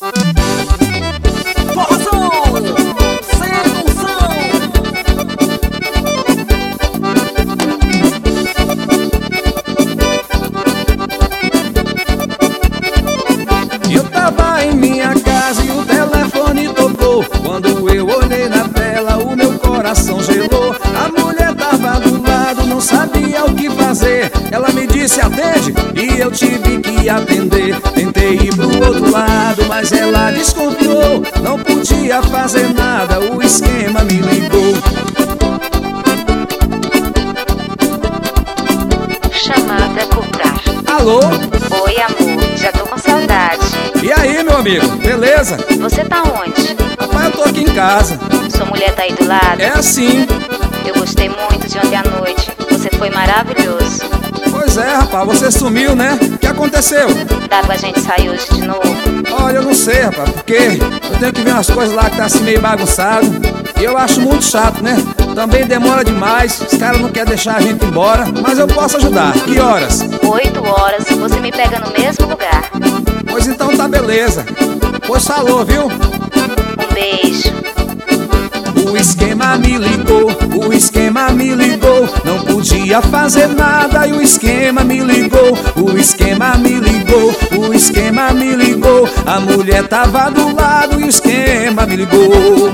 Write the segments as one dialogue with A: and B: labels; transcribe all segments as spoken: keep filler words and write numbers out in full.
A: Eu tava em minha casa e o telefone tocou. Quando eu olhei na tela, o meu coração gelou. A mulher tava do lado, não sabia o que fazer. Ela me disse atende, e eu tive que atender. Tentei ir pro outro lado, mas ela desconfiou. Não podia fazer nada, o esquema me ligou.
B: Chamada cobrar.
A: Alô?
B: Oi, amor, já tô com saudade.
A: E aí, meu amigo, beleza?
B: Você tá onde?
A: Rapaz, eu tô aqui em casa.
B: Sua mulher tá aí do lado?
A: É assim.
B: Eu gostei muito de ontem à noite. Você foi maravilhoso.
A: Pois é, rapaz, você sumiu, né? O que aconteceu?
B: Dá pra gente sair hoje de novo?
A: Olha, eu não sei, rapaz, porque eu tenho que ver umas coisas lá que tá assim meio bagunçado. E eu acho muito chato, né? Também demora demais, os caras não querem deixar a gente embora. Mas eu posso ajudar. Que horas?
B: Oito horas, você me pega no mesmo lugar.
A: Pois então tá beleza. Pois falou, viu?
B: Um beijo.
A: O esquema me ligou, o esquema me ligou. Não podia fazer nada e o esquema me ligou. O esquema me ligou, o esquema me ligou. A mulher tava do lado e o esquema me ligou.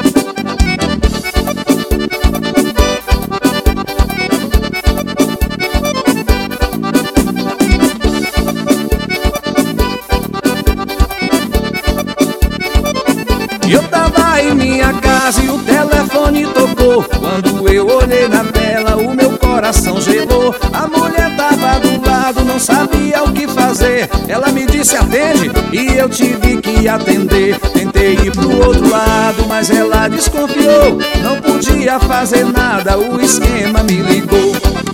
A: Eu tava em minha casa e o telefone tocou. Quando eu olhei na tela, o meu coração gelou. A mulher tava do lado, não sabia o que fazer. Ela me disse atende, e eu tive que atender. Tentei ir pro outro lado, mas ela desconfiou. Não podia fazer nada, o esquema me ligou.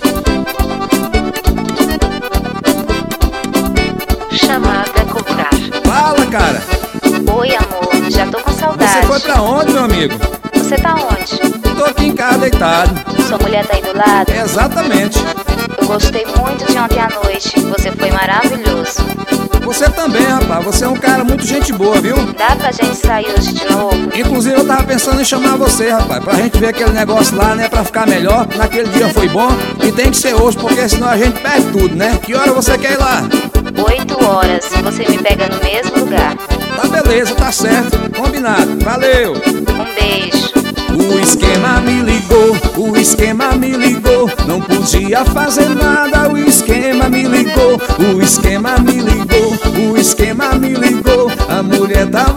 B: Chamada cobrar.
A: Fala, cara.
B: Oi, amor, já tô com saudade.
A: Você foi pra onde, meu amigo?
B: Você tá onde?
A: Tô aqui em casa deitado.
B: Sua mulher tá aí do lado?
A: Exatamente.
B: Eu gostei muito de ontem à noite. Você foi maravilhoso.
A: Você também, rapaz. Você é um cara muito gente boa, viu?
B: Dá pra gente sair hoje de novo?
A: Inclusive eu tava pensando em chamar você, rapaz, pra gente ver aquele negócio lá, né, pra ficar melhor. Naquele dia foi bom e tem que ser hoje, porque senão a gente perde tudo, né? Que hora você quer ir lá?
B: Oito horas, você me pega no mesmo lugar.
A: Tá beleza, tá certo. Combinado. Valeu.
B: Um beijo.
A: O esquema me ligou, o esquema me ligou. Não podia fazer nada, o esquema me ligou. O esquema me ligou, o esquema me ligou. A mulher tava